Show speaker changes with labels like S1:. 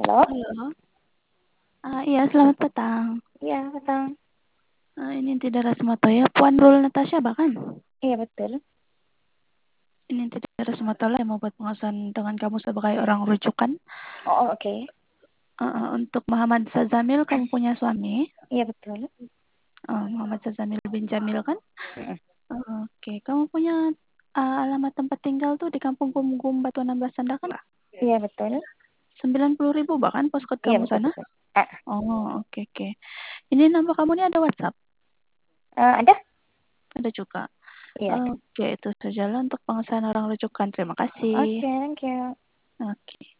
S1: Halo?
S2: Halo. Iya, selamat petang.
S1: Iya, petang.
S2: Ini tidak Rasmato ya, Puan Rul Natasha bahkan.
S1: Iya, betul.
S2: Ini tidak Rasmato lah yang mau buat pengawasan dengan kamu sebagai orang rujukan.
S1: Oh, oke.
S2: Untuk Muhammad Sazamil, kamu punya suami?
S1: Iya, betul.
S2: Muhammad Sazamil bin Jamil kan?
S1: Mm-mm.
S2: Oke, kamu punya alamat tempat tinggal tuh di Kampung Gum Batu 16 Sandakan nggak?
S1: Iya, betul.
S2: 90.000 bahkan postcode
S1: Iya,
S2: kamu
S1: betul,
S2: sana?
S1: betul.
S2: Oke. Ini nomor kamu ini ada WhatsApp?
S1: Ada?
S2: Ada juga.
S1: Iya.
S2: Oke, itu sajalah untuk pengesahan orang rujukan. Terima kasih.
S1: Oke, thank you.
S2: Oke.